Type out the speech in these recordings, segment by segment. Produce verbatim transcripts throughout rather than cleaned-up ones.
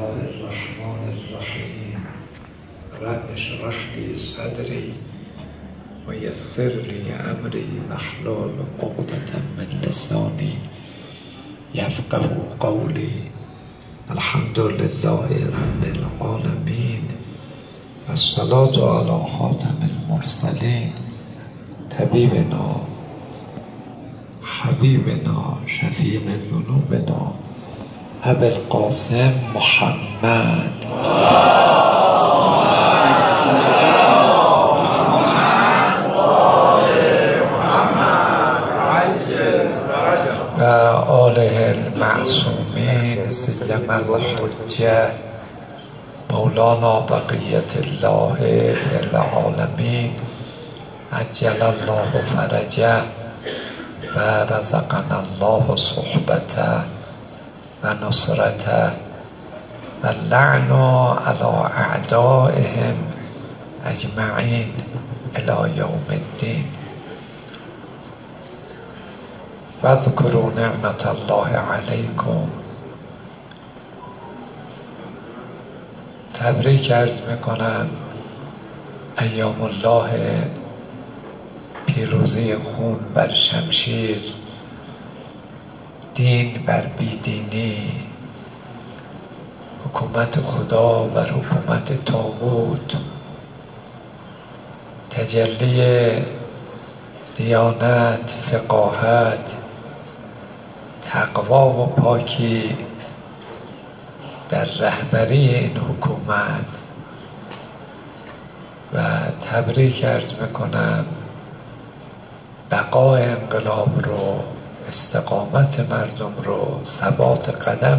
الله الرحمن الرحیم رب اشرح لی صدری و یسر لی امری واحلل عقدة من لسانی یفقهوا قولی. الحمد لله رب العالمین والصلاة علی خاتم المرسلین طبیبنا حبیبنا شفیع ذنوبنا ابی القاسم محمد و آله المعصومین سلم الحجه مولانا بقیت الله فی العالمین عجل الله فرجه و رزقنا الله صحبته و نصرته و لعن علی اعدائهم اجمعین الی یوم الدین. و اذکروا نعمت الله علیکم. تبریک عرض میکنم ایام الله پیروزی خون بر شمشیر، دین بر بیدینی، حکومت خدا بر حکومت طاغوت، تجلی دیانت، فقاهت، تقوا و پاکی در رهبری این حکومت. و تبریک عرض میکنم بقای انقلاب رو، استقامت مردم رو، ثبات قدم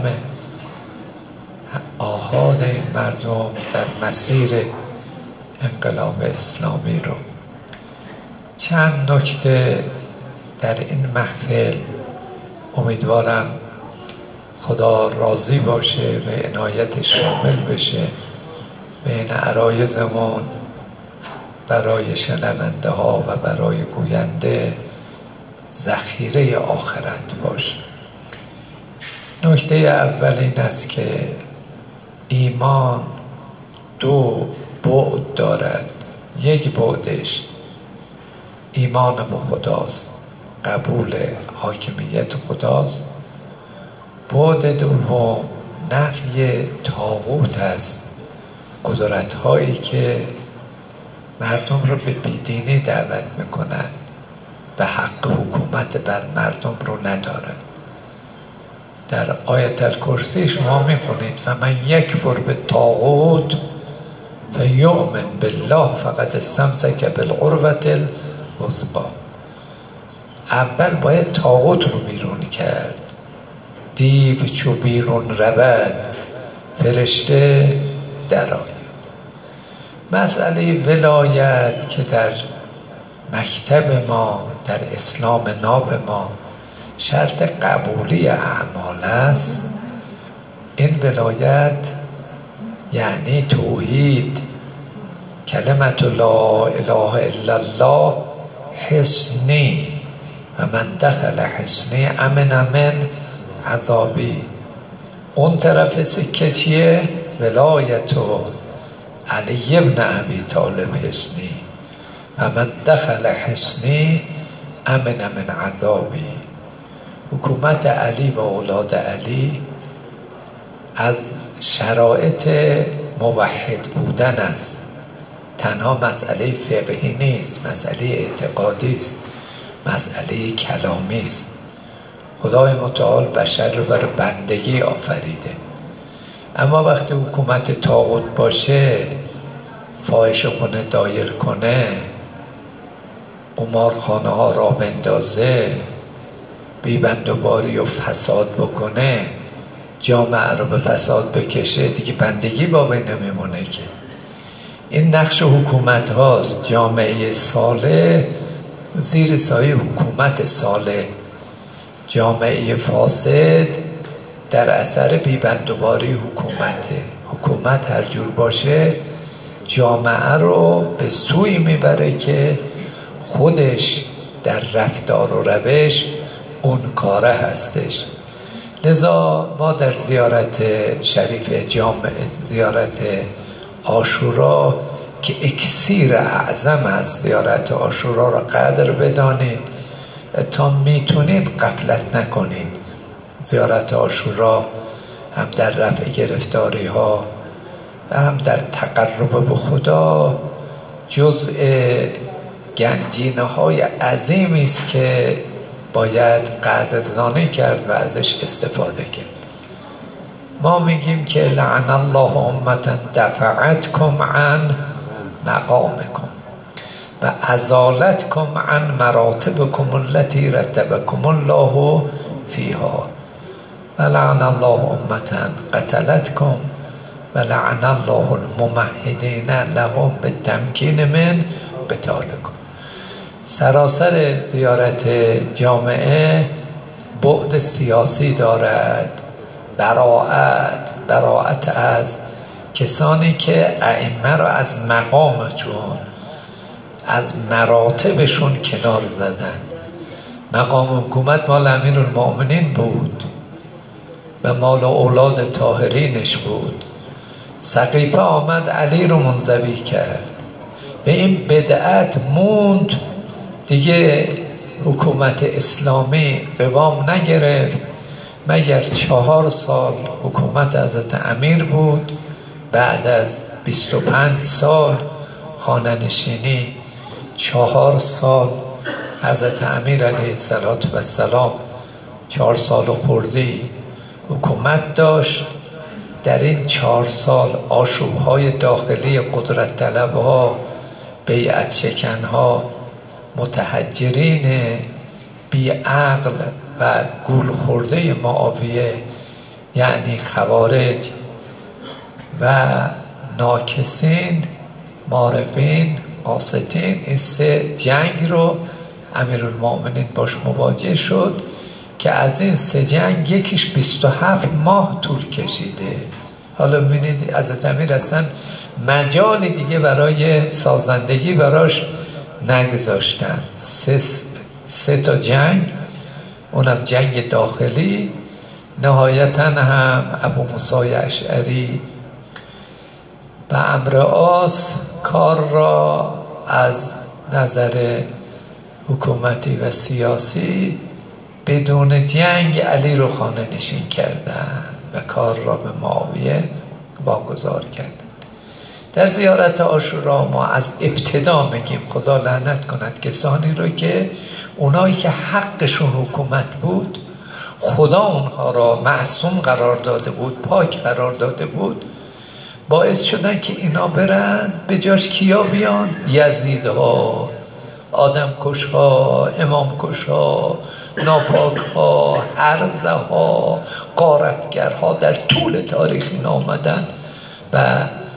آحاد این مردم در مسیر انقلاب اسلامی رو. چند نکته در این محفل امیدوارم خدا راضی باشه و عنایت شامل بشه و این عرایضمون برای شنونده ها و برای گوینده ذخیره آخرت باشه. نکته اول این است که ایمان دو بعد دارد. یک بعدش ایمان به خداست، قبول حاکمیت خداست. بعد دوم نفی طاغوت است، قدرت هایی که مردم رو به بیدینی دعوت میکنن، به حق حکومت بر مردم رو ندارن. در آیت الکرسی شما میخونید فمن یکفر بالطاغوت فیؤمن بالله فقد استمسک بالعروة الوثقی. اول باید طاغوت رو بیرون کرد. دیو چو بیرون رود فرشته درآید. مسئله ولایت که در مکتب ما، در اسلام ناب ما شرط قبولی اعمال است. این ولایت یعنی توحید، کلمت لا اله الا الله حصنی و من دخل حصنی امن من عذابی. اون طرف سکه چیه؟ ولایت علی ابن ابی طالب حصنی و من دخل حصنی امن من عذابی. حکومت علی و اولاد علی از شرایط موحد بودن است. تنها مسئله فقهی نیست، مسئله اعتقادی است، مسئله کلامی است. خدای متعال بشر رو بر بندگی آفریده. اما وقتی حکومت طاغوت باشه، فاحشه خونه دایر کنه، قمارخانه ها را بندازه، بیبندوباری و فساد بکنه، جامعه رو به فساد بکشه، دیگه بندگی باقی نمیمونه. که این نقش حکومت هاست. جامعه صالح زیر سایه حکومت صالح، جامعه فاسد در اثر بیبندوباری حکومته. حکومت هر جور باشه جامعه رو به سوی میبره که خودش در رفتار و روش اون کاره هستش. لذا ما در زیارت شریف جامع، زیارت عاشورا که اکسیر اعظم است، زیارت عاشورا را قدر بدانید تا میتونید غفلت نکنید. زیارت عاشورا هم در رفع گرفتاری ها و هم در تقرب به خدا جزء گنجینه های عظیمی است که باید قدردانی کرد و ازش استفاده کرد. ما میگیم که لعن الله امتا دفعتکم عن مقامکم و ازالتکم عن مراتبکم التي رتبکم الله فیها و لعن الله امتا قتلتکم و لعن الله الممهدین لهم بالتمکین من قتالکم. سراسر زیارت جامعه بعد سیاسی دارد، براءت براءت از کسانی که ائمه را از مقامشون، از مراتبشون کنار زدن. مقام حکومت مال امیرالمؤمنین بود و مال اولاد طاهرینش بود. سقیفه آمد علی رو منزوی کرد، به این بدعت موند، دیگه حکومت اسلامی قوام نگرفت مگر چهار سال حکومت حضرت امیر بود. بعد از بیست و پنج سال خانه‌نشینی، چهار سال حضرت امیر علیه السلام چهار سال خوردی حکومت داشت. در این چهار سال آشوب‌های داخلی قدرت طلب‌ها، بیعت شکن‌ها، متحجرین بیعقل و گول خورده معاویه یعنی خوارج و ناکسین، مارقین، قاسطین، این سه جنگ رو امیرالمؤمنین باش مواجه شد که از این سه جنگ یکیش بیست و هفت ماه طول کشیده. حالا ببینید حضرت امیر اصلا مجالی دیگه برای سازندگی براش نگذاشتن. سه, سه تا جنگ، اونم جنگ داخلی. نهایتا هم ابو موسی اشعری و عمرو عاص کار را از نظر حکومتی و سیاسی بدون جنگ علی رو خانه نشین کردن و کار را به معاویه واگذار کردن. در زیارت عاشورا ما از ابتدا میگیم خدا لعنت کند کسانی رو که اونایی که حقشون حکومت بود، خدا اونها را معصوم قرار داده بود، پاک قرار داده بود، باعث شدن که اینا برن به جاش کیا بیان؟ یزیدها، آدم کشها، امام کشها، ناپاک ها، هرزه ها، غارتگرها در طول تاریخ اینا آمدن و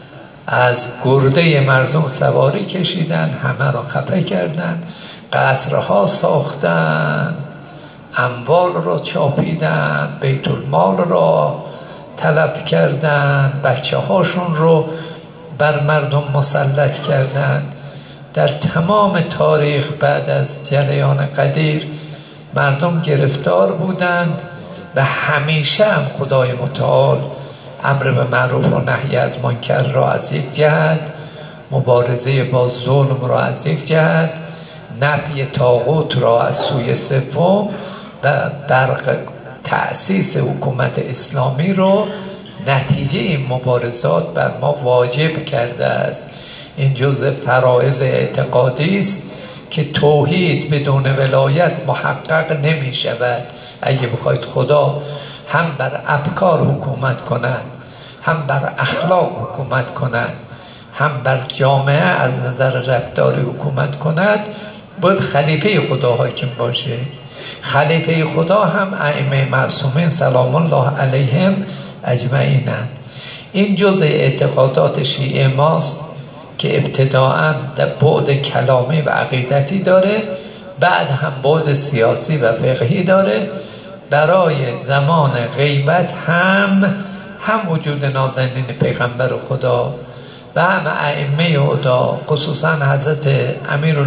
از گرده مردم سواری کشیدن، همه را خفه کردن، قصرها ساختن، اموال را چاپیدن، بیت المال را تلف کردن، بچه هاشون رو بر مردم مسلط کردن. در تمام تاریخ بعد از جریان قدیر مردم گرفتار بودند و همیشه هم خدای متعال امر به معروف و نهی از منکر را از یک جهت، مبارزه با ظلم را از یک جهت، نفی طاغوت را از سوی سوم و برق تأسیس حکومت اسلامی رو نتیجه این مبارزات بر ما واجب کرده است. این جزء فرائض اعتقادی است که توحید بدون ولایت محقق نمی شود. اگه بخواید خدا هم بر افکار حکومت کند، هم بر اخلاق حکومت کند، هم بر جامعه از نظر رفتاری حکومت کند، باید خلیفه خدا حاکم باشه. خلیفه خدا هم ائمه معصومین سلام الله علیهم اجمعین اند. این جزء اعتقادات شیعه ماست که ابتداءً در بعد کلامی و عقیدتی داره، بعد هم بعد سیاسی و فقهی داره. برای زمان غیبت هم هم وجود نازنین پیغمبر خدا و هم ائمه هدا، خصوصا حضرت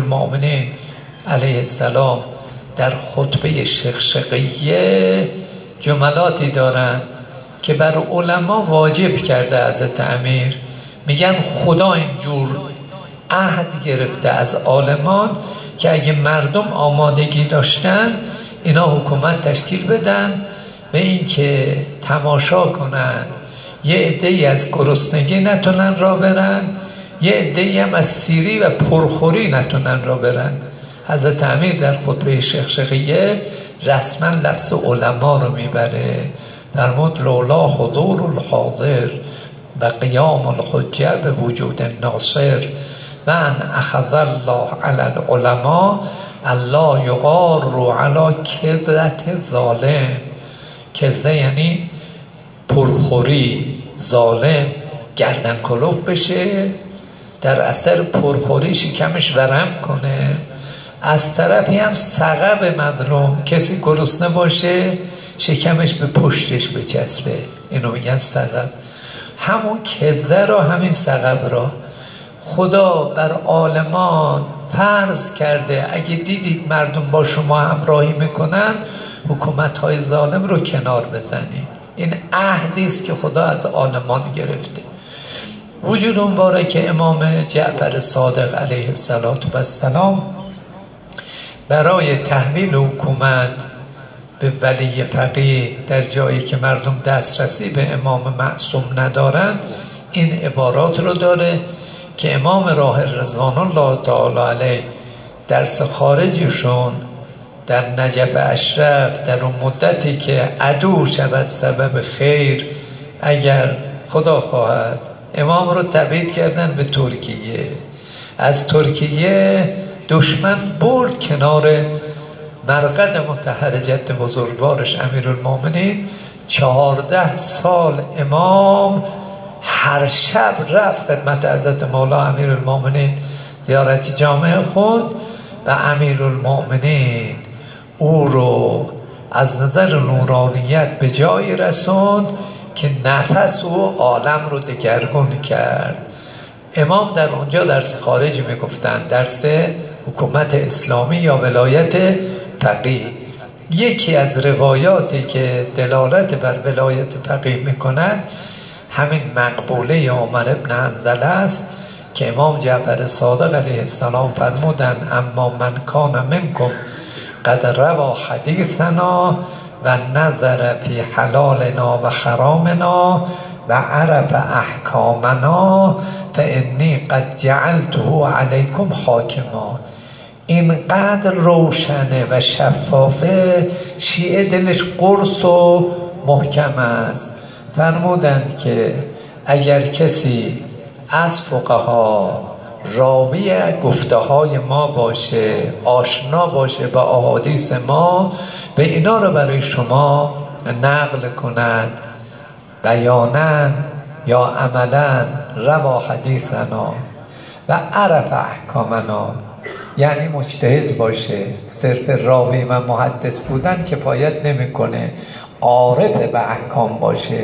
امیرالمؤمنین علیه السلام در خطبه شقشقیه جملاتی دارن که بر علما واجب کرده حضرت امیر. میگن خدا اینجور عهد گرفته از عالمان که اگه مردم آمادگی داشتن اینا حکومت تشکیل بدن به این که تماشا کنن یه عده‌ای از گرسنگی نتونن را برن، یه عده‌ای هم از سیری و پرخوری نتونن را برن. حضرت امیر در خطبه شقشقیه رسما لفظ علما رو میبره، فرمود لولا حضور الحاضر و قیام الحجه به وجود ناصر و ان اخذ الله علی العلماء الله یغار علی کذرت ظالم. کذره یعنی پرخوری، ظالم گردن کلوف بشه، در اثر پرخوری شکمش ورم کنه، از طرفی هم سقب مظلوم، کسی گرسنه باشه شکمش به پشتش بچسبه، اینو میگن سقب. همون کذره را، همین سقب را خدا بر عالمان فرض کرده اگه دیدید مردم با شما همراهی میکنن حکومت‌های ظالم رو کنار بزنید. این عهدی است که خدا از عالمان گرفته. وجود مبارک امام جعفر صادق علیه السلام برای تحویل حکومت به ولی فقیه در جایی که مردم دسترسی به امام معصوم ندارند این عبارات رو داره که امام راحل رضوان الله تعالی علیه درس خارجیشون در نجف اشرف در اون مدتی که عدو شود سبب خیر، اگر خدا خواهد، امام رو تبعید کردن به ترکیه. از ترکیه دشمن برد کنار مرقد مطهر جد بزرگوارش امیرالمومنین. چهارده سال امام هر شب رفت خدمت حضرت مولا امیرالمومنین زیارت جامع خود و امیرالمومنین او رو از نظر نورانیت به جایی رسوند که نفس او عالم رو دگرگون کرد. امام در اونجا درس خارجی میگفتن، درس حکومت اسلامی یا ولایت فقیه. یکی از روایاتی که دلالت بر ولایت فقیه میکند همین مقبوله عمر ابن حنظله است که امام جعفر صادق علیه السلام فرمودن اما من کان منکم قد روا حدیثنا و نظر فی حلالنا و حرامنا و عرف احکامنا فانی قد جعلته علیکم حاکما. اینقدر روشنه و شفافه، شیعه دلش قرص و محکم است. فرمودند که اگر کسی از فقها راوی گفته های ما باشه، آشنا باشه با احادیث ما، به اینا رو برای شما نقل کند بیانن یا عملا روا حدیثنا و عرف احکامنا، یعنی مجتهد باشه. صرف راوی و محدث بودن کفایت نمیکنه، عارف به احکام باشه.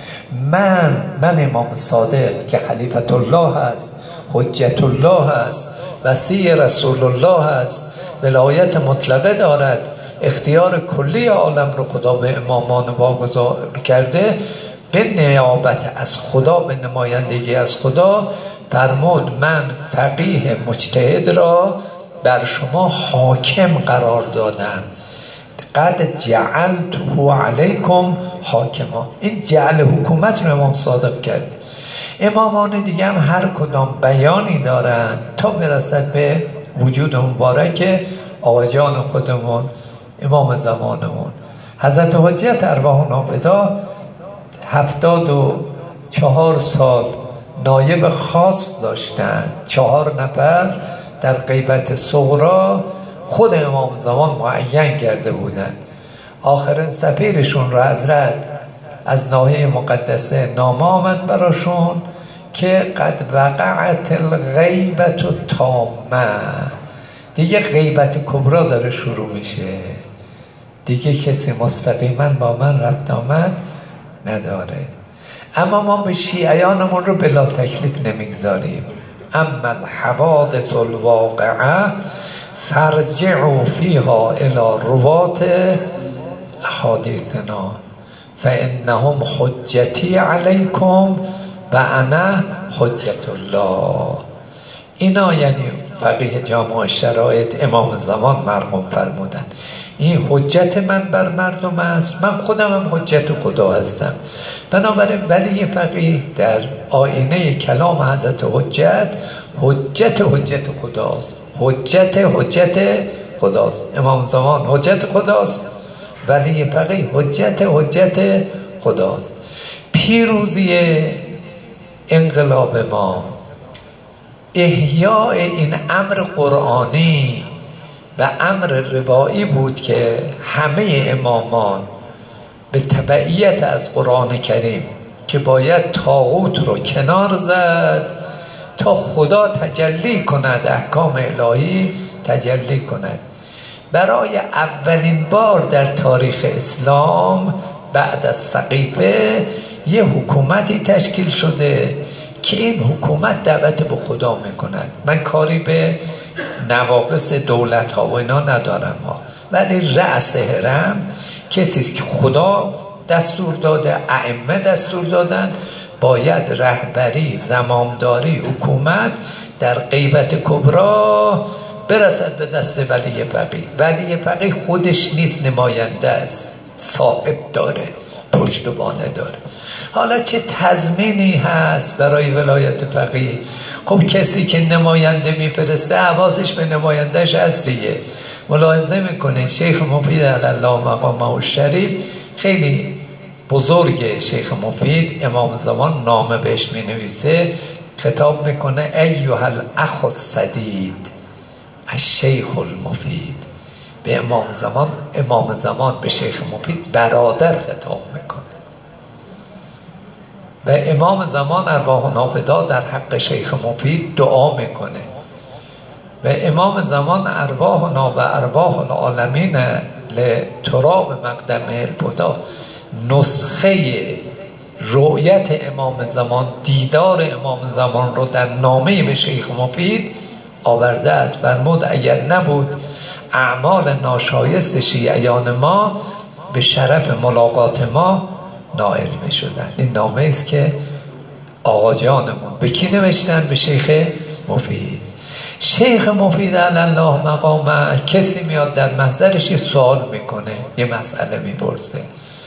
من من امام صادق که خلیفت الله هست، حجت الله هست، وصی رسول الله هست، ولایت مطلقه دارد، اختیار کلی عالم رو خدا به امامان واگذار کرده، به نیابت از خدا، به نمایندگی از خدا فرمود من فقیه مجتهد را بر شما حاکم قرار دادم. قد جعلته علیکم حاکما. این جعل حکومت رو امام صادق کرد. امامان دیگه هم هر کدام بیانی دارن تا برسد به وجود مبارک آقا جان خودمون امام زمانمون حضرت حجت ارواح نافدا. هفتاد و چهار سال نایب خاص داشتن، چهار نفر در غیبت صغرا خود امام زمان معین کرده بودن. آخرین سفیرشون را حضرت از ناحیه مقدسه نامه آمد براشون که قد وقعت الغیبت التامه، دیگه غیبت کبرا داره شروع میشه، دیگه کسی مستقیما با من رفت آمد نداره. اما ما به شیعیانمون رو بلا تکلیف نمیگذاریم. اما الحوادث الواقعه فرجعوا فیها الى روات احادیثنا فانهم حجتی علیکم و انا حجت الله. اینا یعنی فقیه جامع شرایط امام زمان مرحوم فرمودن این حجت من بر مردم است، من خودم هم حجت خدا هستم. بنابراین ولی فقیه در آینه کلام حضرت حجت حجت حجت خداست، حجت حجت خداست. امام زمان حجت خداست، ولی فقیه حجت حجت خداست. پیروزی انقلاب ما احیاء این امر قرآنی و امر روایی بود که همه امامان به تبعیت از قرآن کریم که باید طاغوت رو کنار زد تا خدا تجلی کند، احکام الهی تجلی کند. برای اولین بار در تاریخ اسلام بعد از سقیفه یه حکومتی تشکیل شده که این حکومت دعوت به خدا میکند. من کاری به نواقص دولت ها و اینا ندارم ها، ولی رأس هرم کسی که خدا دستور داده، ائمه دستور دادن، باید رهبری، زمامداری، حکومت در غیبت کبرا برسد به دست ولی فقیه. ولی فقیه خودش نیست، نماینده است، صاحب داره، پشتوانه داره. حالا چه تضمینی هست برای ولایت فقیه؟ خب کسی که نماینده میفرسته حواسش به نمایندهش هست دیگه. ملاحظه میکنه شیخ مفید الله مقامه الشریف خیلی بزرگ، شیخ مفید امام زمان نامه بهش مینویسه، خطاب میکنه ایها الاخ الصدید الشیخ المفید. به امام زمان امام زمان به شیخ مفید برادر خطاب میکنه و امام زمان ارواح نافذه در حق شیخ مفید دعا میکنه و امام زمان ارواحنا و ارواح العالمین لتراب مقدم الهدی نسخه رؤیت امام زمان، دیدار امام زمان رو در نامه به شیخ مفید آورده است. فرمود اگر نبود اعمال ناشایست شیعیان ما به شرف ملاقات ما نائل می شدن. این نامه است که آقا جانمون به کی نوشتن؟ به شیخ مفید. شیخ مفید الله مقامه کسی میاد در محضرش یه سوال میکنه، یه مسئله میپرسه.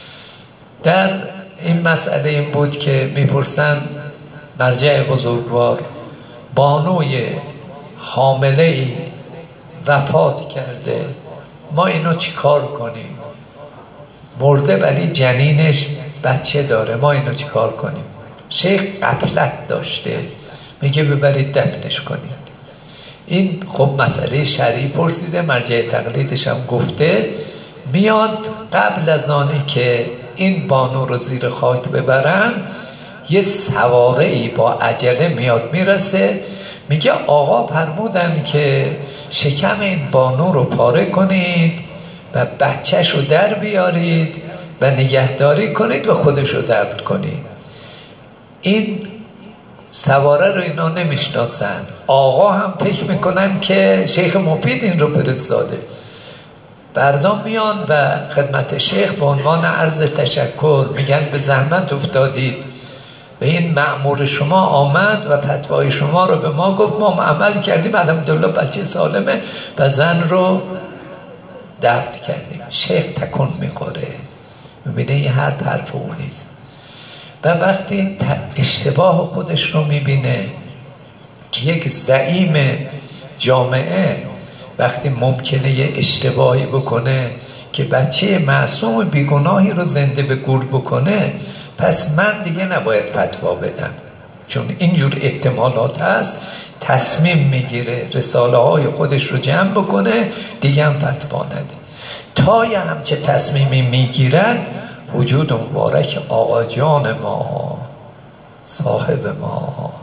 در این مسئله این بود که میپرسن مرجع بزرگوار بانوی حامله‌ای وفات کرده، ما اینو چی کار کنیم؟ مرده ولی جنینش بچه داره، ما اینو چی کار کنیم؟ شیخ غفلت داشته، میگه ببرید دفنش کنید. این خب مسئله شرعی پرسیده، مرجع تقلیدش هم گفته میاد قبل از آنی که این بانو رو زیر خاک ببرن یه سواره ای با عجله میاد میرسه، میگه آقا فرمودن که شکم این بانو رو پاره کنید و بچهش رو در بیارید و نگهداری کنید و خودش رو دفن کنید. این سواره رو اینا نمیشناسن، آقا هم فکر میکنن که شیخ مفید این رو فرستاده. بردام میان و خدمت شیخ به عنوان عرض تشکر میگن به زحمت افتادید و این مأمور شما آمد و فتوای شما رو به ما گفت، ما عمل کردیم، الحمدلله بچه سالمه و زن رو دفن کردیم. شیخ تکون میخوره، میبینه این حرف حرف اون نیست و وقتی اشتباه خودش رو میبینه که یک زعیم جامعه وقتی ممکنه یه اشتباهی بکنه که بچه معصوم بیگناهی رو زنده به گور بکنه، پس من دیگه نباید فتوا بدم، چون اینجور احتمالات هست. تصمیم میگیره رساله های خودش رو جمع بکنه، دیگه هم فتوا نده. تا یه همچه تصمیمی میگیرد وجود مبارک آقا جان ما، صاحب ما،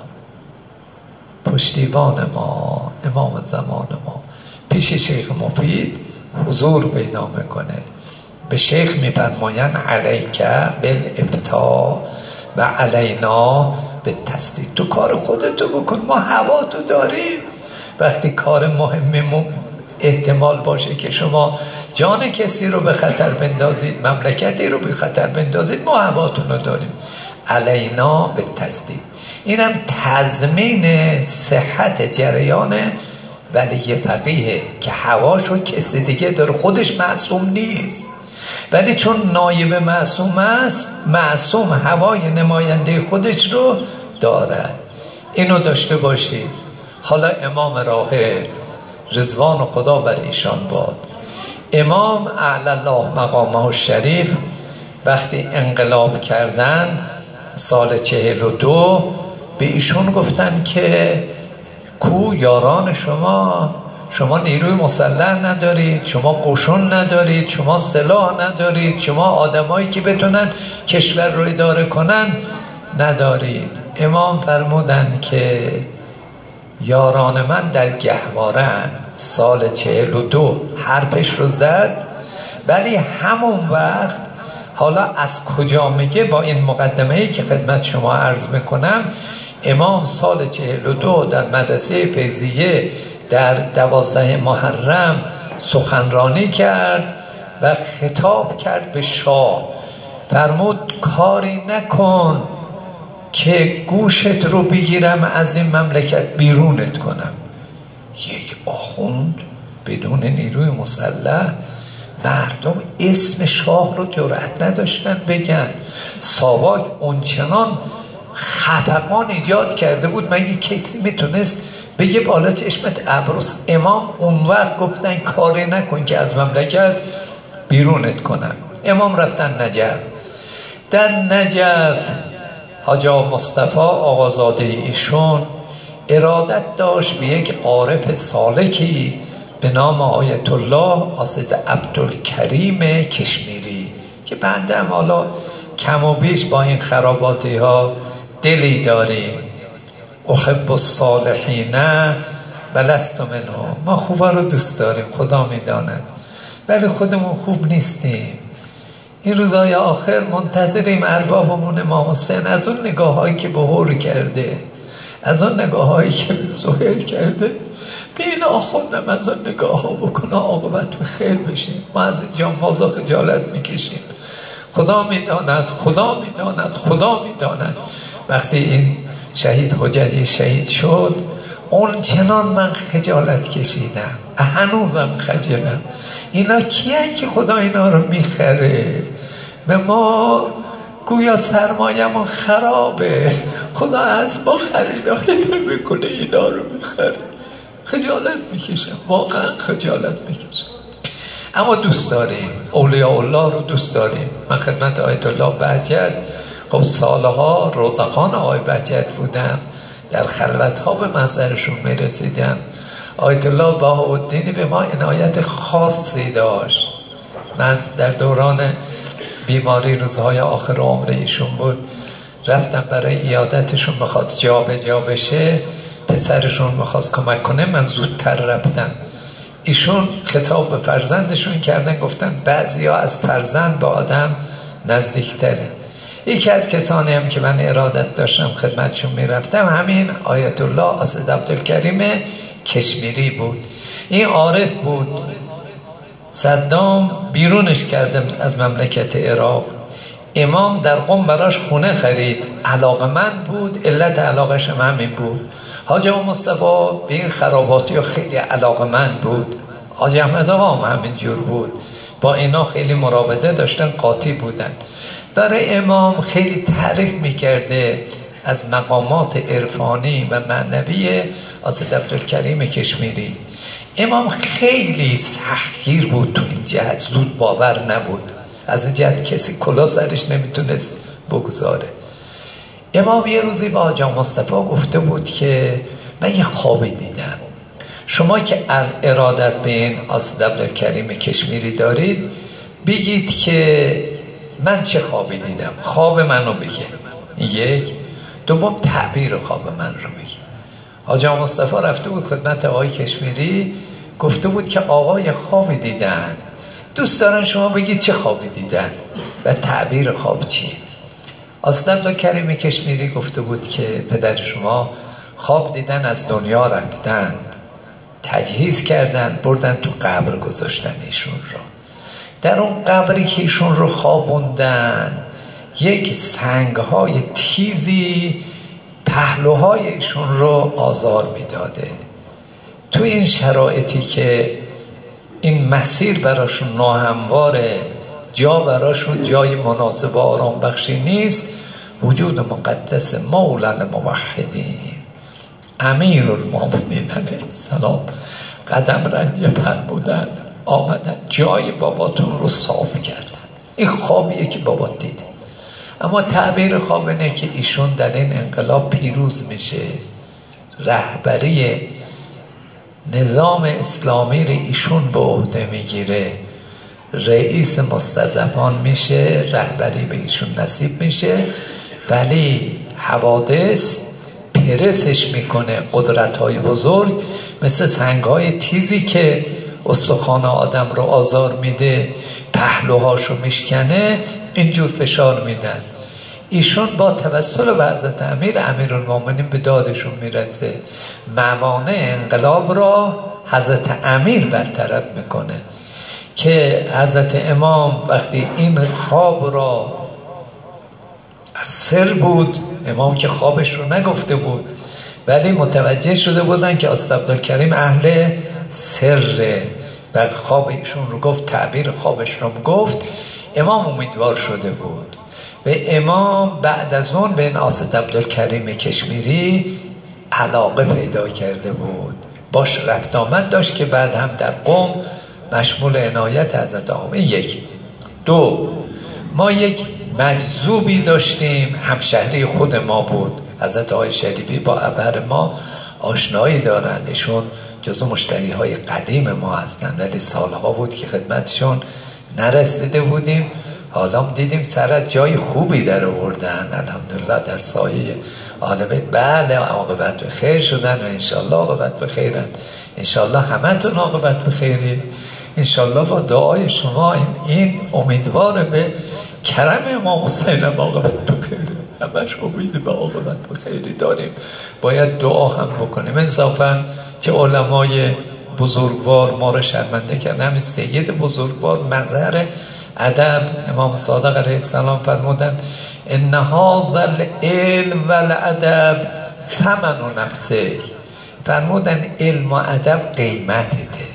پشتیبان ما، امام زمان ما پیش شیخ مفید حضور پیدا میکنه. به شیخ میفرمایند علیک بالافتاء و علینا به تصدیق. تو کار خودتو بکن، ما هوا تو داریم. وقتی کار مهممون احتمال باشه که شما جان کسی رو به خطر بندازید، مملکتی رو به خطر بندازید، ما هواتون رو داریم. علینا به تصدیق. اینم تضمین صحت جریان ولی فقیه که هواشو کسی دیگه داره، خودش معصوم نیست، ولی چون نایب معصوم است، معصوم هوای نماینده خودش رو دارد. اینو داشته باشید. حالا امام راحل رضوان خدا بر ایشان باد، امام اعلی الله مقامه الشریف وقتی انقلاب کردند سال چهل و دو، به ایشون گفتن که کو یاران شما، شما نیروی مسلح ندارید، شما قشون ندارید، شما سلاح ندارید، شما آدمایی که بتونن کشور رو اداره کنن ندارید. امام فرمودن که یاران من در گهوارن. سال چهل و دو حرفش رو زد، ولی همون وقت، حالا از کجا میگه با این مقدمه‌ای که خدمت شما عرض میکنم، امام سال چهل و دو در مدرسه فیضیه در دوازده محرم سخنرانی کرد و خطاب کرد به شاه. فرمود کاری نکن که گوشت رو بگیرم از این مملکت بیرونت کنم. یک آخوند بدون نیروی مسلح، مردم اسم شاه رو جرأت نداشتن بگن. ساواک اونچنان خفقان ایجاد کرده بود، مگه کسی میتونست بگه بالا چشمت ابروس؟ امام اون وقت گفتن کاری نکن که از مملکت بیرونت کنم. امام رفتن نجف. در نجف حاجی مصطفی آقازاده ایشون ارادت داشت به یک عارف سالکی به نام آیت الله حاسد عبدالکریم کشمیری که بنده هم حالا کم و بیش با این خراباتی ها دلی داریم. احب الصالحین ولست منهم. ما خوبا رو دوست داریم، خدا میداند، ولی خودمون خوب نیستیم. این روزهای آخر منتظریم اربابمون امام حسین از اون نگاه هایی که به هور کرده، از اون نگاه هایی که به زهیر کرده، به این آخوندم از اون نگاه ها بکنه، عاقبت به خیر بشیم. ما از اینجا مازا خجالت میکشیم. خدا میداند، خدا میداند، خدا میداند. وقتی این شهید حججی شهید شد، اون چنان من خجالت کشیدم، هنوزم خجلم. اینا کیه که خدا اینا رو میخره؟ به ما گویا سرمایه‌مون خرابه، خدا از ما خریداری نمیکنه، اینا رو میخره. خجالت میکشم، واقعا خجالت میکشم. اما دوست داریم، اولیاء الله رو دوست داریم. من خدمت آیت الله بهجت خب سالها روزخان آقای بهجت بودم، در خلوتها به منظرشون میرسیدم. آیت الله بهاءالدین به ما عنایت خاصی داشت. من در دوران بیماری روزهای آخر عمر ایشون بود، رفتم برای عیادتشون، بخواد جا به جا بشه، پسرشون میخواست کمک کنه، من زودتر رفتم. ایشون خطاب به فرزندشون کردن، گفتن بعضی ها از فرزند به آدم نزدیکتره. یکی از کسانی هم که من ارادت داشتم خدمتشون میرفتم همین آیت الله حاسد عبدالکریم کشمیری بود. این عارف بود، صدام بیرونش کردم از مملکت عراق. امام در قم براش خونه خرید، علاقمند بود، علت علاقش هم همین بود. حاجی مصطفی به این خراباتی خیلی علاقمند بود، حاجی احمد آقا هم همین جور بود، با اینا خیلی مراوده داشتن، قاطی بودن. برای امام خیلی تعریف میکرده از مقامات عرفانی و معنوی حاسد عبدالکریم کشمیری. امام خیلی سختگیر بود تو این جهت، زود باور نبود، از این جهت کسی کلا سرش نمیتونست بگذاره. امام یه روزی با حاجی مصطفی گفته بود که من یه خوابی دیدم، شما که ارادت به این حاسد عبدالکریم کشمیری دارید بگید که من چه خوابی دیدم، خواب منو بگه، یک. دوم تعبیر خواب من رو بگه. حاجی مصطفی رفته بود خدمت آقای کشمیری، گفته بود که آقای خوابی دیدن، دوست دارن شما بگید چه خوابی دیدن و تعبیر خواب چیه. حاسد عبدالکریم کشمیری گفته بود که پدر شما خواب دیدن از دنیا رفتند، تجهیز کردن، بردن تو قبر گذاشتن ایشون رو. در اون قبری که ایشون رو خوابوندن، یک سنگهای تیزی پهلوهای ایشون رو آزار میداده. تو این شرایطی که این مسیر براشون ناهمواره، جا براشون جای مناسب و آرام بخشی نیست، وجود مقدس مولا الموحدین امیر المؤمنین علیه السلام قدم رنجه فرمودن، آمدن جای باباتون رو صاف کردن. این خوابیه که بابا دیده. اما تعبیر خواب اینه که ایشون در این انقلاب پیروز میشه، رهبری نظام اسلامی رو ایشون به عهده میگیره، رئیس مستضعفان میشه، رهبری به ایشون نصیب میشه. ولی حوادث پرسش میکنه، قدرت‌های بزرگ مثل سنگ‌های تیزی که استخوان آدم رو آزار میده، پهلوهاشو میشکنه، اینجور فشار میدن. ایشون با توسل به حضرت امیر امیرالمومنین به دادشون میرسه، موانع انقلاب را حضرت امیر برطرف میکنه که حضرت امام وقتی این خواب را از سر بود، امام که خوابش رو نگفته بود ولی متوجه شده بودن که استاد عبدالکریم اهل سره و خواب ایشون رو گفت، تعبیر خوابش رو گفت، امام امیدوار شده بود. و امام بعد از اون به این استاد عبدالکریم کشمیری علاقه پیدا کرده بود، باش رفت آمد داشت که بعد هم در قم مشمول عنایت حضرت آقای. یک دو ما یک مجذوبی داشتیم، همشهری خود ما بود، حضرت آقای شریفی با ابر ما آشنایی دارن، ایشون جزو مشتری های قدیم ما هستن ولی سالها بود که خدمتشون نرسیده بودیم. حالا دیدیم سر جای خوبی در آوردن الحمدلله در سایه آل بیت. بله عاقبت به خیر شدن و انشالله عاقبت به خیرن، انشالله همتون عاقبت به خیرید، انشالله با دعای شما این امیدوار به کرم امام حسین عاقبت به خیره، همش امید به عاقبت به خیری داریم، باید دعا هم بکنیم. انصافا چه علمای بزرگوار ما رو شرمنده کردن، همین سید بزرگوار مظهر ادب امام صادق علیه السلام فرمودن ان هذا العلم والادب ثمن نفسه، فرمودن علم و ادب قیمتته،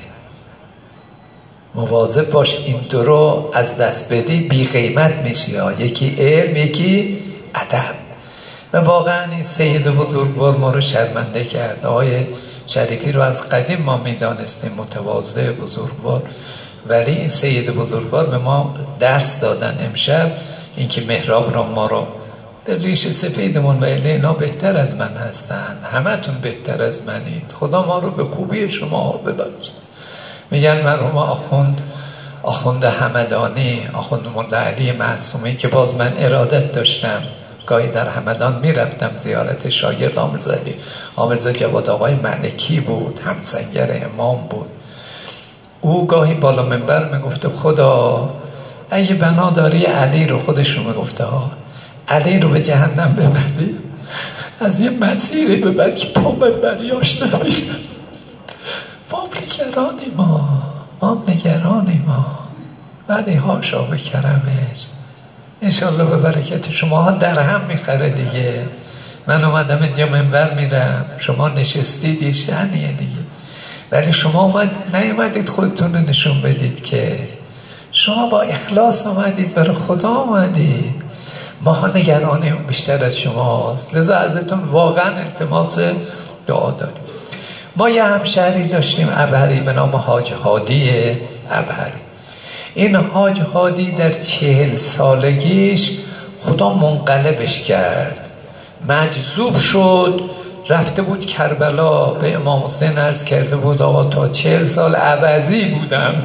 مواظب باش این دو رو از دست بدی بی قیمت میشی ها. یکی علم یکی ادب. و واقعا این سید بزرگوار ما رو شرمنده کرد. آقای شریفی رو از قدیم ما میدانستیم متواضع بزرگوار، ولی این سید بزرگوار به ما درس دادن امشب، اینکه محراب را ما رو در ریش سفیدمون و اینا بهتر از من هستن، همه تون بهتر از منید، خدا ما رو به خوبی شما ببخش. میگن مرحوم آخوند آخوند همدانی، آخوند مولا علی معصومی که باز من ارادت داشتم گاهی در همدان میرفتم زیارت شاگرد آمرزادی، آمرزادی جواد آقای ملکی بود، همسنگر امام بود. او گاهی بالا منبر میگفته خدا اگه بنا داری علی رو، خودش رو میگفته ها، علی رو به جهنم ببری، از یه مسیری ببر که پا ببریاش نمیشن. ما نگرانی ما ما نگرانی ما ولی هاشا به کرمش انشالله به برکت شما ها در هم میخره دیگه. من اومدم اینجا منبر میرم، شما نشستید یه شأنیه دیگه، ولی شما اومد نیومدید خودتون رو نشون بدید که شما با اخلاص اومدید، برای خدا اومدید. ما ها نگرانیم بیشتر از شماست، لذا ازتون واقعا التماس دعا داریم. ما یه همشهری داشتیم ابهری به نام حاج هادی ابهری. این حاج هادی در چهل سالگیش خدا منقلبش کرد، مجذوب شد، رفته بود کربلا، به امام حسین عرض کرده بود آقا تا چهل سال عوضی بودم،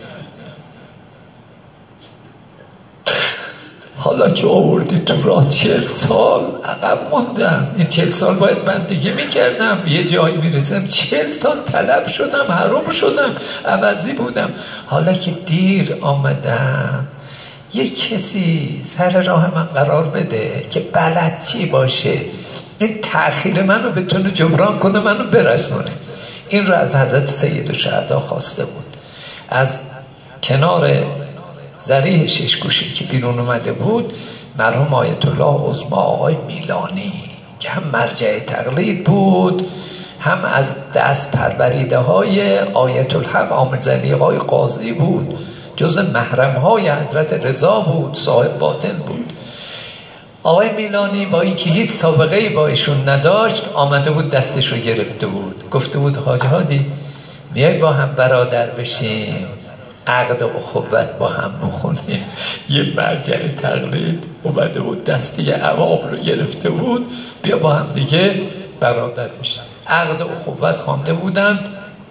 حالا که آوردی تو راه چهل سال عقب موندم. این چهل سال باید بندگی میکردم، یه جایی میرسم چهل سال طلب شدم، حرام شدم، عوضی بودم. حالا که دیر آمدم یه کسی سر راه من قرار بده که بلد چی باشه، این تأخیر منو بتونه جبران کنه، منو برسونه. این رو از حضرت سید الشهدا خواسته بود. از کنار ذریح ششگوشی که بیرون اومده بود، مرحوم آیت الله عظما آقای میلانی که هم مرجع تقلید بود، هم از دست پروریده های آیت الحق عامل آقای قاضی بود، جز محرم های حضرت رضا بود، صاحب باطن بود. آقای میلانی با اینکه هیچ سابقه‌ای با ایشون نداشت، آمده بود دستش رو گرفته بود، گفته بود حاج هادی میای با هم برادر بشیم، عقد اخوت با هم بخونیم. یه مرجع تقلید اومده بود دستی عوام رو گرفته بود، بیا با هم دیگه برادر بشیم. عقد اخوت خوانده بودند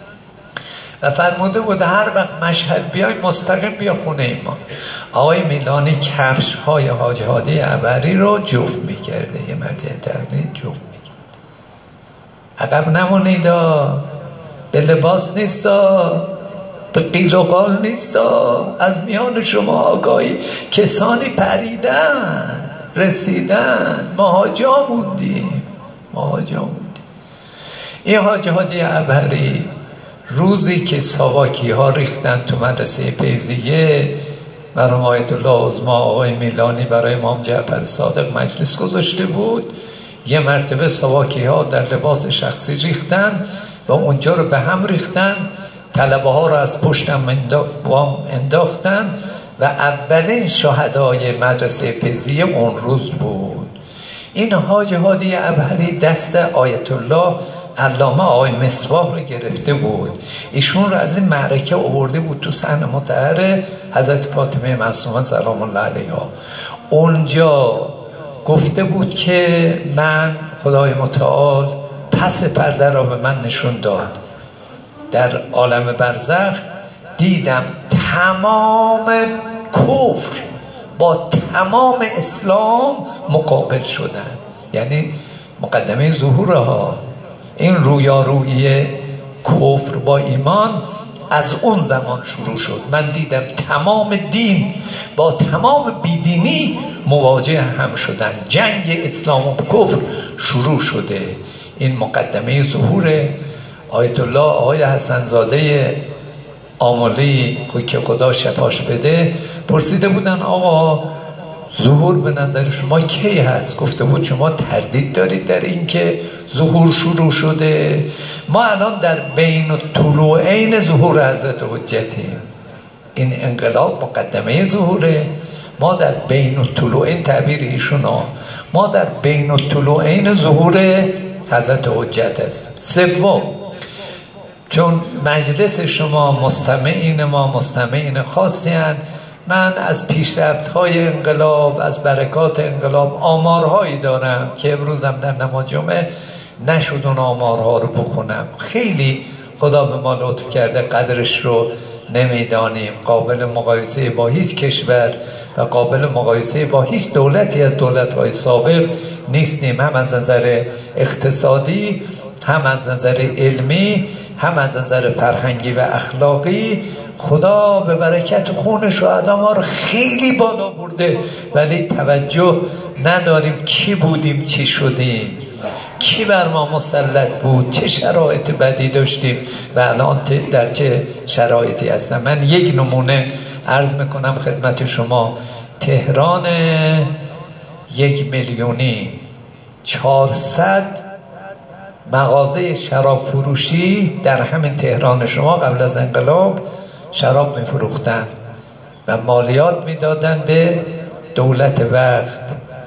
و فرموده بود هر وقت مشهد بیای مستقیم بیا خونه ما. آقای میلانی کفش های حاج هادی عبری رو جفت میکرده، یه مرجع تقلید جفت میکرده. عقب نمونیدا، به لباس نیستا، به قیل و قال نیستا، از میان شما آگاهی کسانی پریدن رسیدن، ما ها جا موندیم، ما ها جا موندیم. این حاج هادی عبری روزی که ساواکی ها ریختن تو مدرسه پیزیه، مرحوم آیت الله عظما آقای میلانی برای امام جعفر صادق مجلس گذاشته بود. یه مرتبه ساواکی ها در لباس شخصی ریختن و اونجا رو به هم ریختن، طلبه ها رو از پشتم انداختن و اولین شهدای مدرسه پیزیه اون روز بود. این حاج هادی عبری دست آیت الله علامه آقای مصباح رو گرفته بود، ایشون رو از این معرکه آورده بود تو صحن مطهر حضرت فاطمه معصومه سلام الله علیها. اونجا گفته بود که من خدای متعال پس پرده را به من نشون داد، در عالم برزخ دیدم تمام کفر با تمام اسلام مقابل شدن، یعنی مقدمه ظهورها. این رویارویی کفر با ایمان از اون زمان شروع شد. من دیدم تمام دین با تمام بیدینی مواجه هم شدن، جنگ اسلام و کفر شروع شده. این مقدمه ظهور آیت الله آقای حسن زاده آملی خود که خدا شفاش بده پرسیده بودن آقا ظهور به نظر شما کی هست؟ گفته بود شما تردید دارید در این که ظهور شروع شده؟ ما الان در بین الطلوعین ظهور حضرت حجتیم. این انقلاب مقدمه ظهوره، ما در بین الطلوعین، تعبیر ایشون ها، ما در بین الطلوعین ظهور حضرت حجت است. سوم، چون مجلس شما مستمعین ما مستمعین خاصی هستند، من از پیشرفت‌های انقلاب، از برکات انقلاب آمارهایی دارم که امروزم در نماز جمعه نشد اون آمارها رو بخونم. خیلی خدا به ما لطف کرده، قدرش رو نمیدانیم. قابل مقایسه با هیچ کشور و قابل مقایسه با هیچ دولتی از دولت‌های سابق نیستیم، هم از نظر اقتصادی، هم از نظر علمی، هم از نظر فرهنگی و اخلاقی. خدا به برکت خون شهدا ما رو خیلی بالا برده، ولی توجه نداریم کی بودیم چی شدیم، کی بر ما مسلط بود، چه شرایط بدی داشتیم و الان در چه شرایطی هستم. من یک نمونه عرض میکنم خدمت شما. تهران یک میلیونی چهارصد مغازه شراب فروشی در همین تهران شما قبل از انقلاب شراب میفروختن و مالیات میدادن به دولت وقت.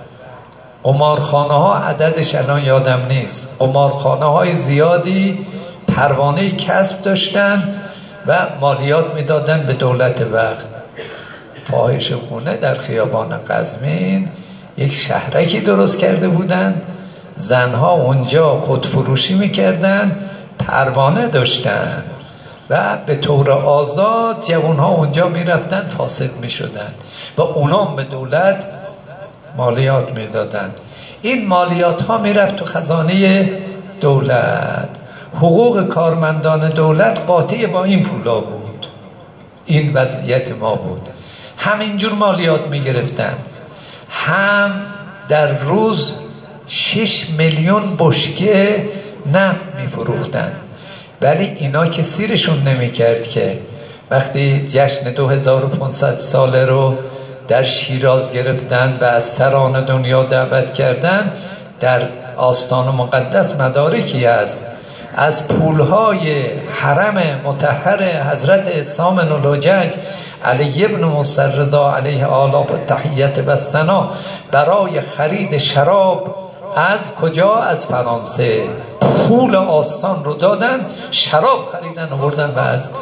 قمارخانه ها عددش الان یادم نیست، قمارخانه های زیادی پروانه کسب داشتن و مالیات میدادن به دولت وقت. فاحش خونه در خیابان قزوین یک شهرکی درست کرده بودن، زنها اونجا خودفروشی میکردن، پروانه داشتن و به طور آزاد جوانها اونجا میرفتن فاسد میشدن و اونا به دولت مالیات میدادن. این مالیات ها میرفت تو خزانه دولت. حقوق کارمندان دولت قاطع با این پولا بود. این وضعیت ما بود. همینجور مالیات میگرفتن. هم در روز شش میلیون بشکه نفت میفروختن. ولی اینا که سیرشون نمیکرد که وقتی جشن دو هزار و پانصد ساله رو در شیراز گرفتن و از سران دنیا دعوت کردن، در آستان مقدس مدارکی است از پولهای حرم مطهر حضرت سامن الحجج علی ابن موسی رضا علیه آلاف التحیت و الثنا برای خرید شراب از کجا؟ از فرانسه. پول آستان رو دادن، شراب خریدن و بردن و از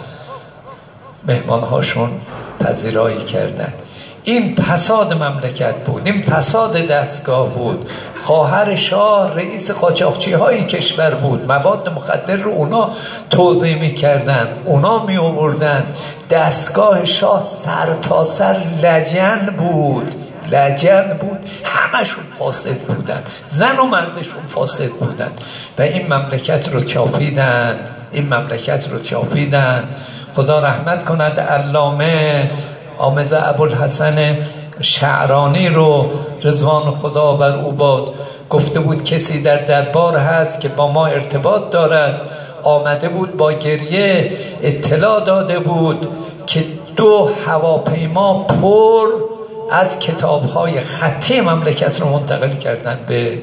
مهمانهاشون پذیرایی کردن. این فساد مملکت بود، این فساد دستگاه بود. خواهر شاه رئیس قاچاقچی های کشور بود، مواد مخدر رو اونا توزیع میکردن، اونا می آوردن. دستگاه شاه سر تا سر لجن بود، لجن بود، همشون فاسد بودن، زن و مردشون فاسد بودن و این مملکت رو چاپیدند، این مملکت رو چاپیدند. خدا رحمت کند علامه آموز ابوالحسن شعرانی رو رضوان خدا بر او باد، گفته بود کسی در دربار هست که با ما ارتباط دارد. آمده بود با گریه اطلاع داده بود که دو هواپیما پر از کتاب‌های خطی مملکت رو منتقل کردن به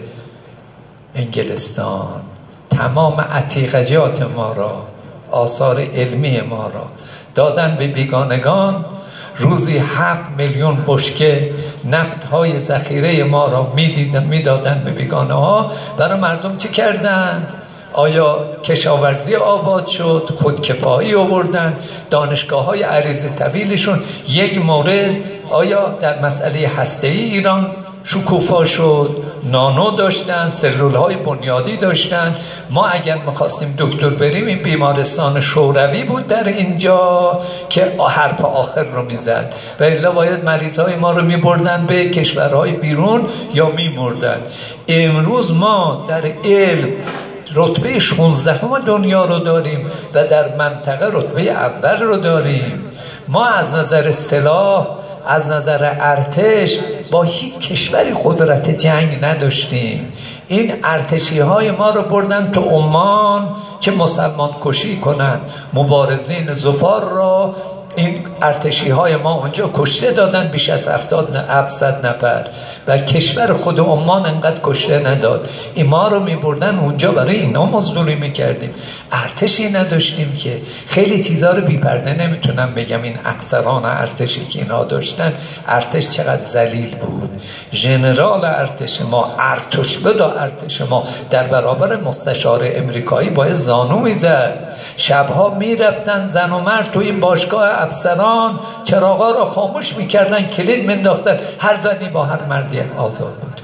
انگلستان. تمام عتیقجات ما را، آثار علمی ما را دادن به بیگانگان. روزی هفت میلیون بشکه نفت های ذخیره ما را میدیدن میدادن به بیگانه ها. برای مردم چه کردن؟ آیا کشاورزی آباد شد؟ خودکفایی آوردن؟ دانشگاه های عریض طویلشون یک مورد آیا در مسئله هسته‌ای ایران شکوفا شد؟ نانو داشتن، سلول های بنیادی داشتن. ما اگر میخواستیم دکتر بریم این بیمارستان شوروی بود در اینجا که حرف آخر رو میزد و الا باید مریض های ما رو میبردن به کشورهای بیرون یا میمردن. امروز ما در علم رتبه شانزدهم دنیا رو داریم و در منطقه رتبه اول رو داریم. ما از نظر سلاح، از نظر ارتش با هیچ کشوری قدرت جنگ نداشتیم. این ارتشی های ما رو بردن تو عمان که مسلمان کشی کنن. مبارزین ظفار را این ارتشی های ما اونجا کشته دادن، بیش از هفتصد نفر، و کشور خود عمان انقدر کشته نداد. این ما رو می بردن اونجا برای اینا مزدوری می کردیم. ارتشی نداشتیم که خیلی چیزا رو بی پرده نمیتونم بگم. این افسران ارتشی که اینا داشتن، ارتش چقدر ذلیل بود. ژنرال ارتش ما، ارتشبد ارتش ما در برابر مستشار امریکایی باید زانو میزد. شبها میرفتن زن و مرد تو این باشگاه افسران چراغا رو خاموش میکردن، کلید منداختن، هر زنی با هر مردی آزاد بود.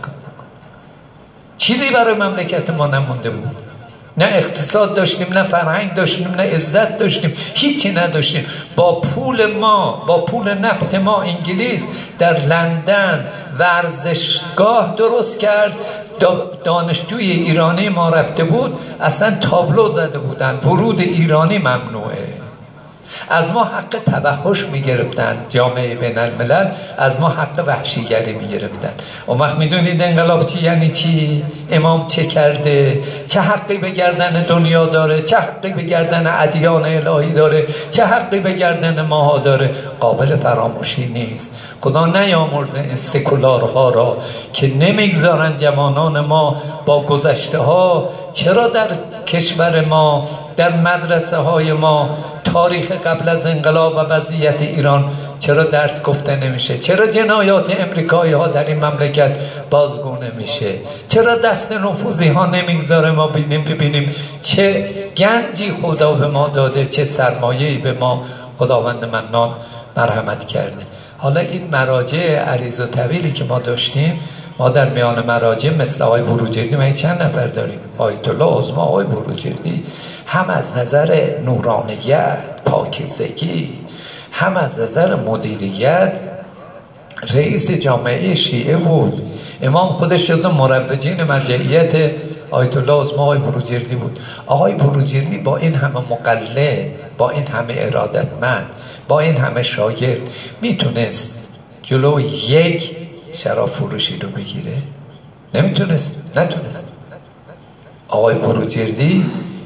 چیزی برای مملکت ما نمونده بود. نه اقتصاد داشتیم، نه فرهنگ داشتیم، نه عزت داشتیم، هیچی نداشتیم. با پول ما، با پول نفت ما انگلیس در لندن ورزشگاه درست کرد. دانشجوی ایرانی ما رفته بود، اصلا تابلو زده بودن ورود ایرانی ممنوعه. از ما حق توحش میگرفتن، جامعه بین الملل از ما حق وحشیگری میگرفتن. اون وقت میدونید انقلاب چی یعنی چی؟ امام چه کرده؟ چه حقی به گردن دنیا داره؟ چه حقی به گردن ادیان الهی داره؟ چه حقی به گردن ماها داره؟ قابل فراموشی نیست. خدا نیامرده این سکولارها را که نمیگذارن جوانان ما با گذشته ها. چرا در کشور ما، در مدرسه های ما تاریخ قبل از انقلاب و وضعیت ایران چرا درس گفته نمیشه؟ چرا جنایات امریکایی ها در این مملکت بازگو نمیشه؟ چرا دست نفوذی ها نمیگذاره ما ببینیم ببینیم چه گنجی خدا به ما داده، چه سرمایه‌ای به ما خداوند منان مرحمت کرده. حالا این مراجع عریض و طویلی که ما داشتیم، ما در میان مراجع مثل آقای بروجردی ما چند نفر داریم. آیت الله عظمی آقای بروجردی هم از نظر نورانیت، پاکیزگی، هم از نظر مدیریت رئیس جامعه شیعه بود. امام خودش جزو مروجین مرجعیت آیت الله عظمی آقای بروجردی بود. آقای بروجردی با این همه مقلد، با این همه ارادتمند، با این همه شاگرد میتونست جلو یک شراب فروشی رو بگیره؟ نمیتونست، نتونست. آقای بروجردی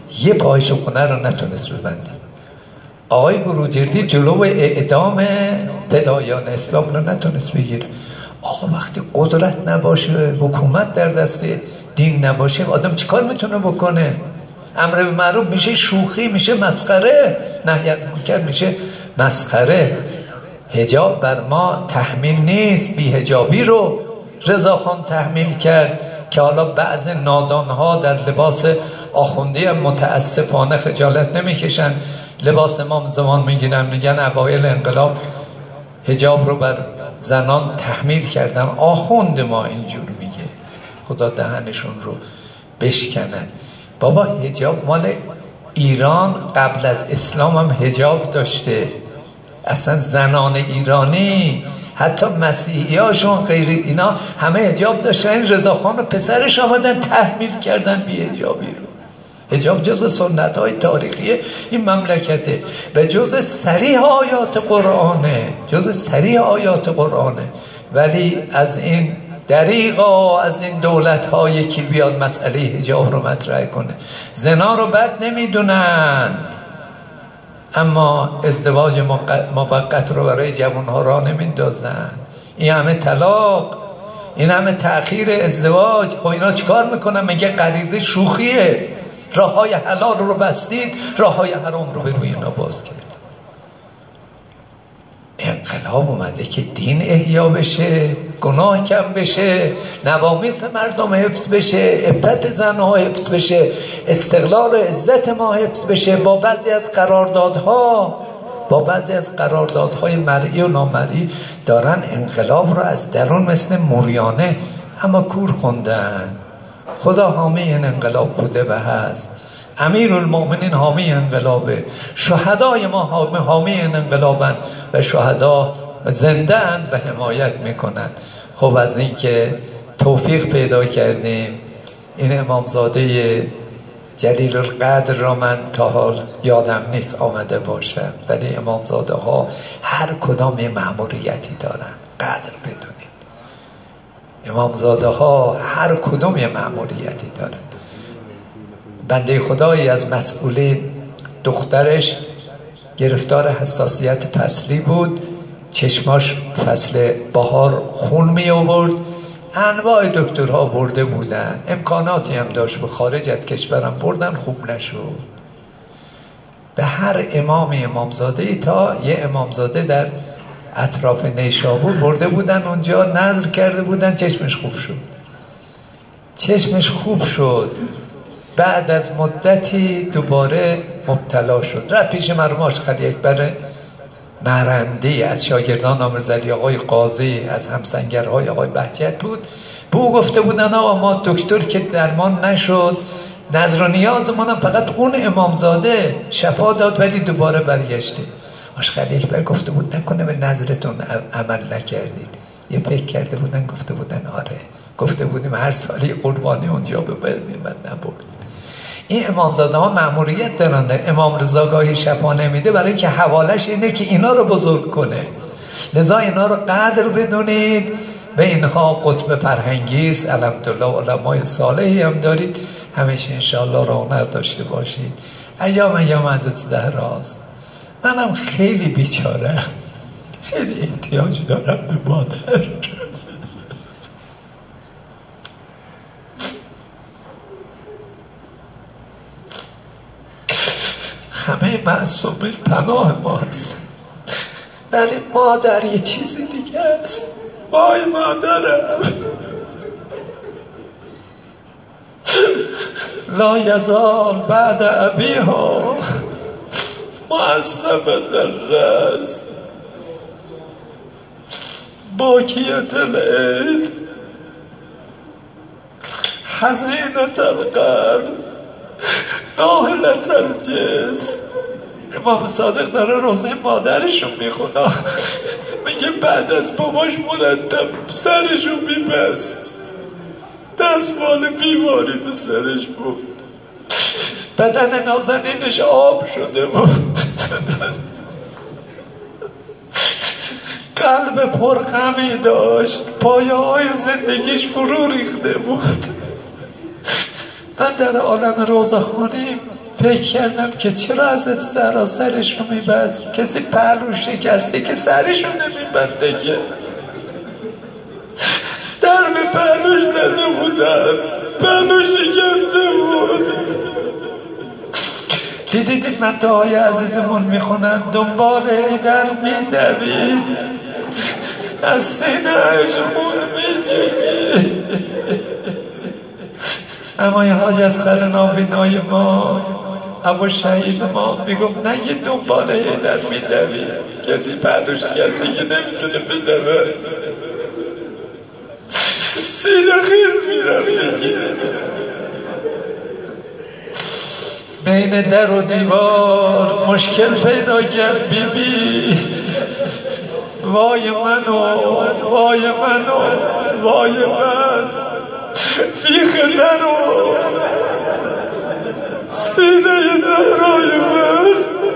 یه پایش خونه رو نتونست ببنده. آقای بروجردی جلو اعدام فدایان اسلام رو نتونست بگیره. آقا وقتی قدرت نباشه، حکومت در دست دین نباشه، آدم چیکار میتونه بکنه؟ امر به معروف میشه شوخی، میشه مسخره، نهی از منکر میشه مسخره. حجاب بر ما تحمیل نیست. بی حجابی رو رضاخان تحمیل کرد که حالا بعض نادانها در لباس آخوندی متاسفانه خجالت نمیکشن، لباس امام زمان میگیرن، میگن اوایل انقلاب حجاب رو بر زنان تحمیل کردن. آخوند ما اینجور میگه، خدا دهنشون رو بشکنن. بابا حجاب مال ایران قبل از اسلام هم حجاب داشته. اصلا زنان ایرانی حتی مسیحی هاشون غیر اینا همه حجاب داشتن. این رضاخان و پسرش آمدن تحمیل کردن بی حجابی رو. حجاب جز سنت های تاریخی این مملکته و جز صریح آیات قرآنه، جز صریح آیات قرآنه. ولی از این دریغا، از این دولت ها یکی بیاد مسئله حجاب رو مطرح کنه. زنا رو بد نمیدونند، اما ازدواج موقت رو برای جوان ها را نمیندازن. این همه طلاق، این همه تأخیر ازدواج، خب اینا چیکار میکنن؟ میگه غریزه شوخیه، راه های حلال رو بستید، راه های حرام رو به روی اینا باز کرد. انقلاب اومده که دین احیا بشه، گناه کم بشه، نوامیس مردم حفظ بشه، عفت زنها حفظ بشه، استقلال و عزت ما حفظ بشه. با بعضی از قراردادها با بعضی از قراردادهای مرئی و نامرئی دارن انقلاب رو از درون مثل موریانه اما کور خوندن. خدا حامی این انقلاب بوده و هست. امیرالمومنین حامی انقلابه، شهدای ما حامی این انقلابن و شهدا زنده اند و حمایت میکنن. خب از این که توفیق پیدا کردیم، این امامزاده جلیل القدر را من تا حال یادم نیست آمده باشم، ولی امامزاده ها هر کدام یه مأموریتی دارن، قدر بدونید. امامزاده ها هر کدام یه مأموریتی دارن. بنده خدایی از مسئولین دخترش گرفتار حساسیت فصلی بود، چشماش فصل بهار خون می آورد، انواع دکترها برده بودن، امکاناتی هم داشت، به خارج از کشورم بردن، خوب نشد. به هر امام امامزاده تا یه امامزاده در اطراف نیشابور برده بودن، اونجا نذر کرده بودن، چشمش خوب شد. چشمش خوب شد، بعد از مدتی دوباره مبتلا شد. رفت پیش مرحوم آشخلی اکبر مرندی، از شاگردان نامرزلی آقای قاضی، از همسنگرهای آقای بهجت بود. به او گفته بودن آقا ما دکتر که درمان نشد، نظر و نیازمون هم فقط اون امامزاده شفا داد ولی دوباره برگشته. آشخلی اکبر گفته بود نکنه به نظرتون عمل نکردید؟ یه فکر کرده بودن، گفته بودن آره، گفته بودیم هر سالی قربانی اونجا ببریم، من نبرد. این امامزاده ها مأموریت دارن. در امام رضا گاهی شفا نمیده برای اینکه حوالش اینه که اینا رو بزرگ کنه. لذا اینا رو قدر بدونید. به اینها قطب فرهنگی است. الحمدلله علمای صالحی هم دارید، همیشه انشاءالله رونق داشته باشید. ایام ایام از زهراست. منم خیلی بیچارم، خیلی احتیاج دارم به مادر. همه معصومین پناه ما هستن، ولی مادر یه چیزی دیگه است. وای مادرم، لا یزال بعد ابیها معصبة الرأس باکیة العين حزینة القلب ناهلة الجسم. امام صادق داره روزه مادرشون میخونه، میگه بعد از باباش مرتب سرشون میبست، دستمال بیماری به سرش بود، بدن نازنینش آب شده بود، قلب پرغمی داشت، پایه های زندگیش فرو ریخته بود. من در عالم روضه‌خوانی فکر کردم که چرا حضرت زهرا سرش رو میبست؟ کسی پهلو شکسته که سرش رو نمیبنده که در به پهلوش زده بودن، پهلو شکسته بود. دیدید مدعای عزیزمون میخونن دنبال در میدوید، از سینه‌اش خون میجگید. اما این حاج اصغر نابینای ما، ابو شهید ما میگفت نه، یه دنبال در میدوید، کسی پهلوش کسی که نمیتونه بدوه، سینه خیز میرم میگید. بین در و دیوار مشکل پیدا کرد بی بی. وای من و وای من و وای من، بیخ در و سینه زهرای من.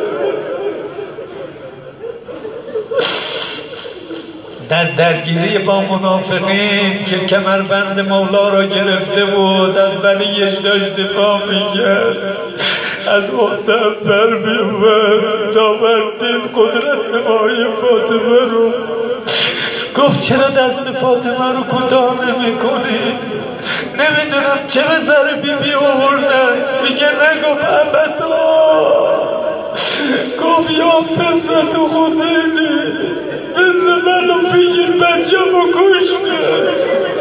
در درگیری با منافقین که کمربند مولا را گرفته بود، از ولیش داشت دفاع میکرد، از مغتفر میومد، ناوردید قدرت نمای فاطمه رو. گفت چرا دست فاطمه رو کوتاه نمی کنی؟ نمیدونم چه به سر بی بی آوردن. دیگه نگفت ابدا، گفت یا فضت و خودینی، مثل منو بگیر بچه رو کش کن.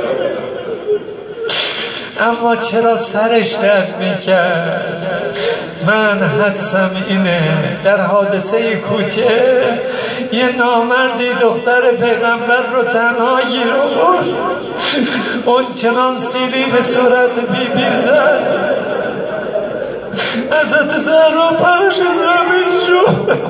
اما چرا سرش درد میکرد؟ من حدسم اینه در حادثه کوچه یه نامردی دختر پیغمبر رو تنها گیر آورد، اون چنان سیلی به صورت بی بی زد، حضرت زهرا پرش زمین شد،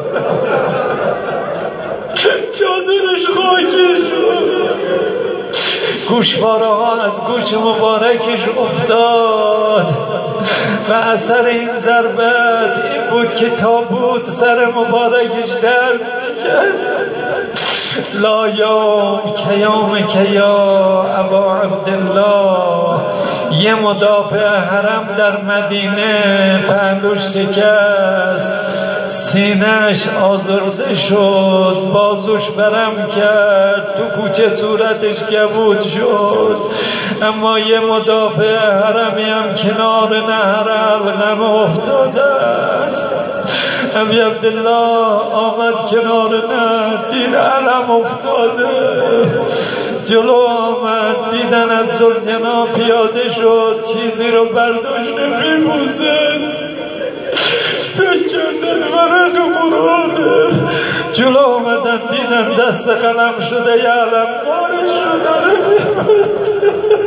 چادرش خاکی شد، گوشواره ها از گوش مبارکش افتاد و اثر این ضربت این بود که تابوت سر مبارکش درد کرد. لا یوم کیام کیا ابا عبدالله. یه مدافع حرم در مدینه پهلوش شکست، سینه‌اش آزرده شد، بازوش برم کرد، تو کوچه صورتش کبود شد. اما یه مدافع حرمی هم کنار نهر الغم افتاده است. ابی عبدالله آمد کنار نهر، دید علم افتاده، جلو آمد، دیدن از زلجنا پیاده شد، چیزی رو برداشت نمی‌بوزد، فکر کردن ورق قرآنه، جلو آمدن دیدن دست قلم شده، یه علم بارش رو داره می‌بوزد.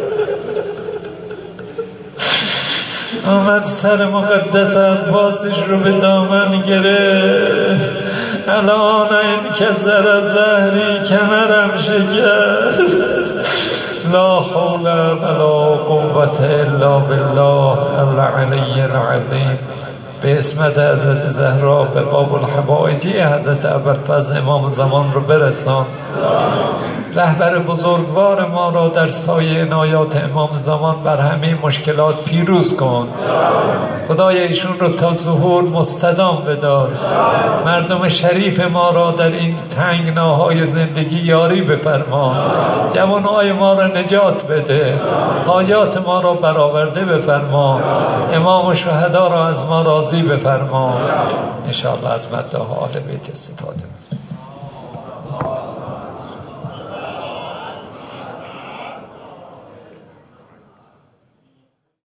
آمد سر مقدس عباسش رو به دامن گرفت، الان این کسر از زهری کمرم شکست. لا حول ولا قوة الا بالله العلی العظیم. به اسمت حضرت زهرا به باب الحوائجی حضرت ابوالفضل امام زمان رو برسان. رهبر بزرگوار ما را در سایه عنایات امام زمان بر همه مشکلات پیروز کن. خدای ایشون رو تا ظهور مستدام بدار. مردم شریف ما را در این تنگناهای زندگی یاری بفرما. جوانهای ما را نجات بده. حاجات ما را برآورده بفرما. امام و شهدا را از ما راضی بفرما. انشاءالله از مدح آل بیت استفاده.